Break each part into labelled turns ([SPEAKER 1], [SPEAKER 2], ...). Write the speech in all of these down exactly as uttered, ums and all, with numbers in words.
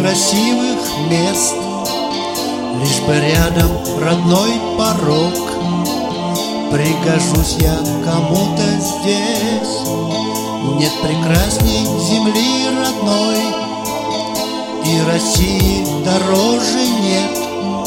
[SPEAKER 1] красивых мест, лишь бы рядом родной порог. Пригожусь я кому-то здесь, нет прекрасней земли родной, и России дороже нет,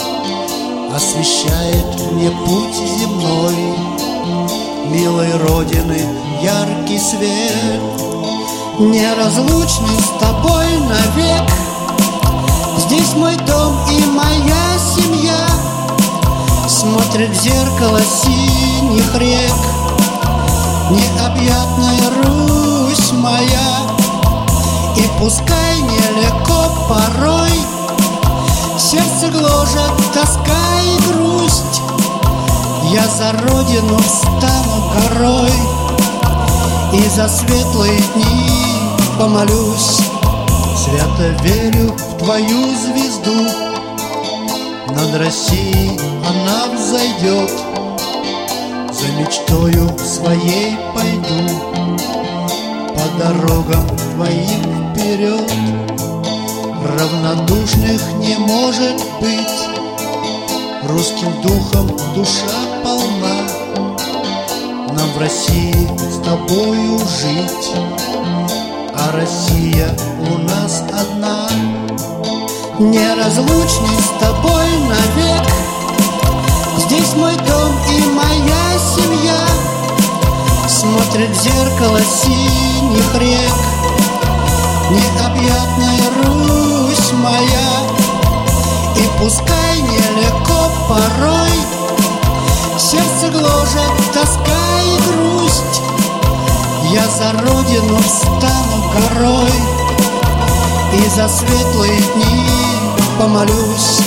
[SPEAKER 1] освещает мне путь земной. Милой Родины яркий свет, неразлучный с тобой навек. Здесь мой дом и моя семья, смотрит в зеркало синих рек. Необъятная Русь моя, и пускай нелегко порой, сердце гложет тоска и грусть, я за Родину встану горой и за светлые дни помолюсь. Свято верю в твою звезду, над Россией она взойдет. За мечтою своей пойду, по дорогам твоим вперед. Равнодушных не может быть, русским духом душа полна. Нам в России с тобою жить, а Россия у нас одна. Неразлучный с тобой навек, здесь мой дом и моя семья, смотрит в зеркало синих рек. Необъятная Русь моя, и пускай нелегко порой, сердце гложет тоска и грусть, я за Родину встану горой и за светлые дни помолюсь.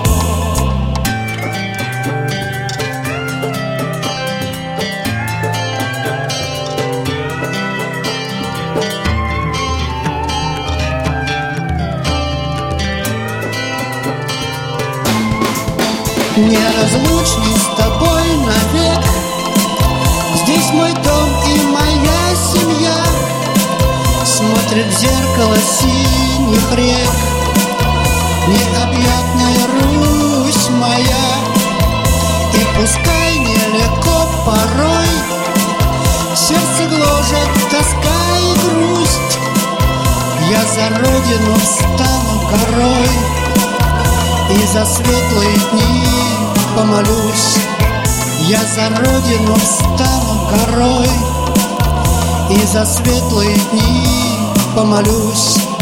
[SPEAKER 1] Неразлучный с тобой навек, здесь мой дом и моя семья, смотрит в зеркало синих рек. Необъятная Русь моя, и пускай нелегко порой, сердце гложет тоска и грусть, я за Родину встану горой и за светлые дни помолюсь. Я за Родину встану горой и за светлые дни помолюсь.